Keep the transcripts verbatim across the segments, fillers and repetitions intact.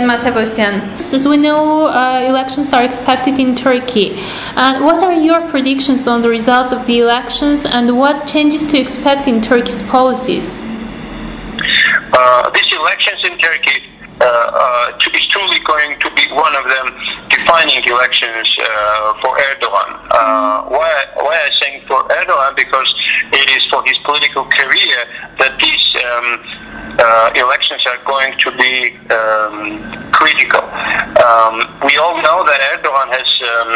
Sayın Matevosyan. As we know, uh, elections are expected in Turkey. Uh, what are your predictions on the results of the elections, and what changes to expect in Turkey's policies? Uh, these elections in Turkey uh, uh, is truly going to be one of them defining elections uh, for Erdogan. Uh, why, why I saying for Erdogan? Because it is for his political career that these um, uh, elections are going to be um, critical. Um, we all know that Erdogan has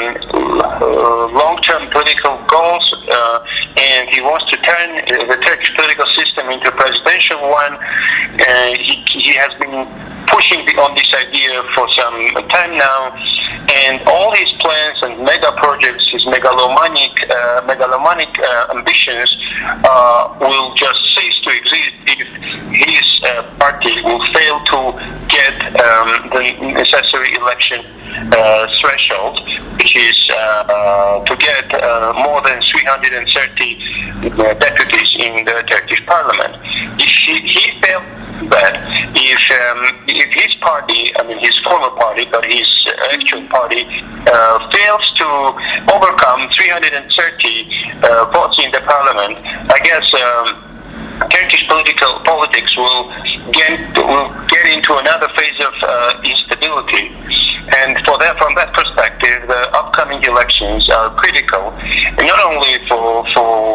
um, long-term political goals, uh, and he wants to turn the Turkish political system into a presidential one. Uh, he, he has been pushing on this idea for some time now, and all his plans and mega projects, his megalomaniac, uh, megalomaniac uh, ambitions uh, will just cease to exist if his uh, party will fail to get um, the necessary election uh, threshold, which is uh, uh, to get uh, more than three hundred thirty uh, deputies in the Turkish parliament. If he, he failed that, if um, if his party, I mean his former party, but his actual party, uh, fails to overcome three hundred thirty uh, votes in the parliament, I guess um, Turkish political politics will get will get into another phase of uh, instability. And for that, from that perspective, the upcoming elections are critical, not only for for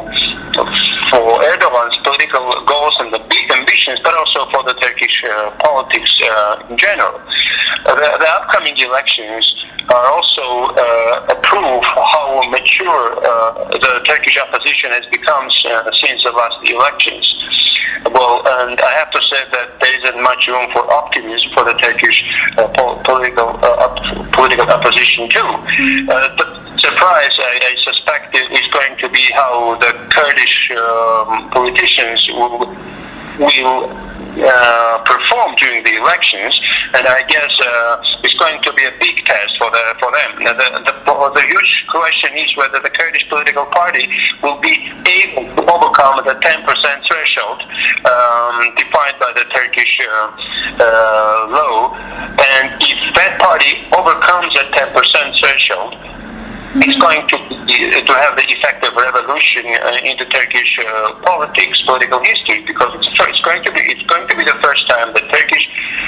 for Erdogan's political goals and the big ambitions, but also for the Turkish uh, politics uh, in general. Uh, the, the upcoming elections are also uh, a proof how mature uh, the Turkish opposition has become uh, since the last elections. Well, and I have to say that there isn't much room for optimism for the Turkish uh, po- political uh, op- political opposition too. Uh, the surprise, I, I suspect, is going to be how the Kurdish um, politicians will will uh, perform during the elections, and I guess uh, it's going to be a big test for the for them. Now, the, the the huge question is whether the Kurdish political party will be able to overcome the ten percent threshold um, defined by the Turkish uh, uh, law, and if that party overcomes that ten percent threshold, it's going to to have the effect of revolution uh, in the Turkish uh, politics, political history, because it's, it's going to be it's going to be the first time the Turkish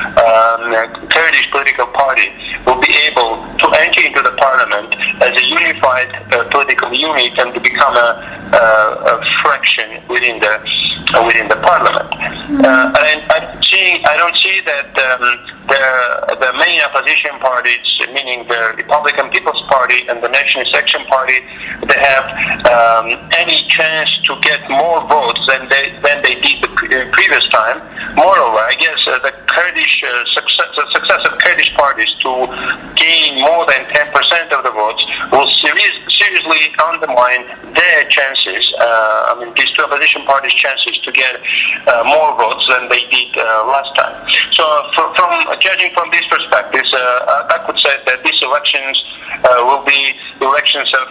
um, Kurdish political party will be able to enter into the parliament as a unified uh, political unit and to become a, a, a fraction within the uh, within the parliament. Uh, and I'm seeing I don't see that um, the the main opposition parties, meaning the Republican People's Party and the Nationalist Action Party, they have um, any chance to get more votes than they than they did the pre- previous time. Moreover, I guess uh, the Kurdish uh, success, the success of Kurdish parties to gain more than ten percent of the votes will serious, seriously undermine their chances. Uh, I mean, these two opposition parties' chances to get uh, more votes than they did uh, last time. So, for, from judging from these perspectives, uh, I, I could say that these elections uh, will be elections of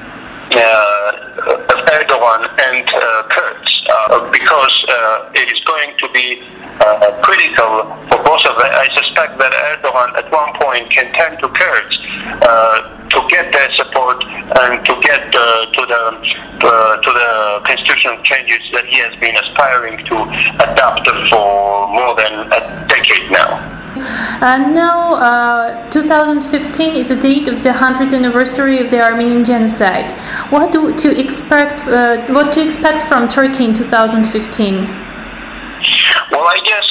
uh, of Erdogan and uh, Kurds, uh, because uh, it is going to be uh, critical for both of them. I suspect that Erdogan at one point can turn to Kurds uh, to get their support and to get uh, to the uh, to the constitutional changes that he has been aspiring to adopt for more than a decade now. And now, uh, two thousand fifteen is the date of the hundredth anniversary of the Armenian genocide. What do to expect? Uh, what to expect from Turkey in two thousand fifteen? Well, I guess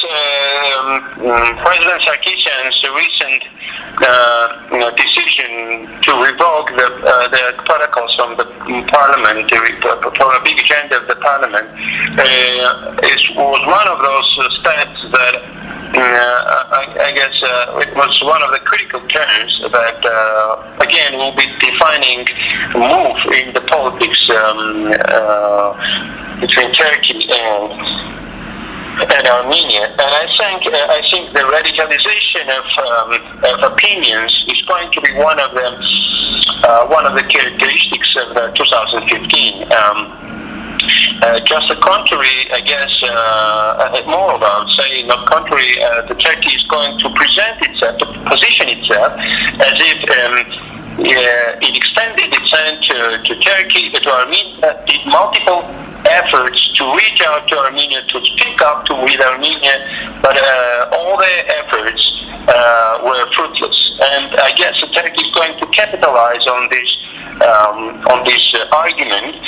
uh, President Sarkisyan's recent uh, you know, decision to revoke the uh, the protocols from the parliament, for a big agenda of the parliament, uh, is, was one of those steps that. Uh, I, I guess uh, it was one of the critical turns that, uh, again, will be defining a move in the politics um, uh, between Turkey and, and Armenia. And I think uh, I think the radicalization of, um, of opinions is going to be one of the uh, one of the characteristics of uh, two thousand fifteen. Um, Uh, just the contrary, I guess, uh, more about saying, the contrary, uh, the Turkey is going to present itself itself, to position itself as if um, uh, it extended its hand to, to Turkey, to Armenia, did multiple efforts to reach out to Armenia, to speak up to with Armenia, but uh, all their efforts uh, were fruitless. And I guess Turkey is going to capitalize on this um, on this uh, argument.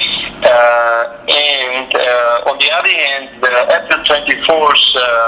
Uh, and uh, on the other hand, the April twenty-fourth,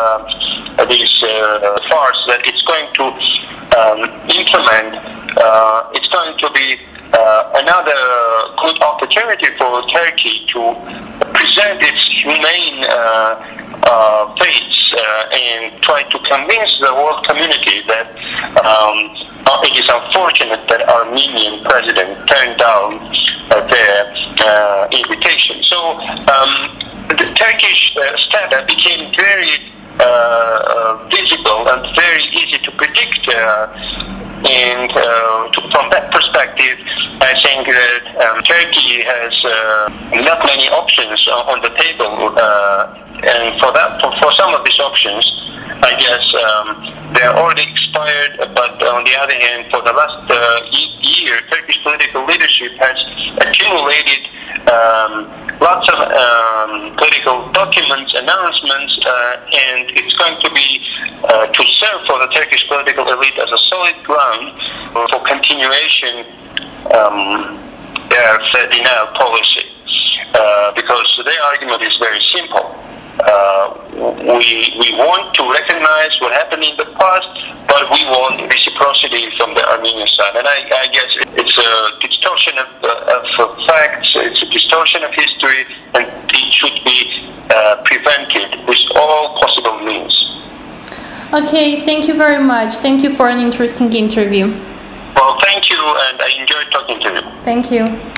uh, this uh, farce that it's going to um, implement, uh, it's going to be uh, another good opportunity for Turkey to present its humane uh, uh, face uh, and try to convince the world community that um, it is unfortunate that Armenian president turned down uh, their uh, invitation. So um, the Turkish uh, step became very uh, uh, visible and very easy to predict. Uh, and uh, to, from that perspective, I think that um, Turkey has uh, not many options on the table. Uh, and for that, for, for some of these options, I guess um, they are already expired. But on the other hand, for the last uh, year, Turkish political leadership has accumulated um, lots of um, political documents, announcements, uh, and it's going to be uh, to serve for the Turkish political elite as a solid ground for continuation um, their denial policy. Uh, because their argument is very simple. Uh, we we want to recognize what happened in the past, but we want reciprocity from the Armenian side. And I, I guess it's a distortion of, uh, of facts, it's a distortion of history, and it should be uh, prevented with all possible means. Okay, thank you very much. Thank you for an interesting interview. Well, thank you, and I enjoyed talking to you. Thank you.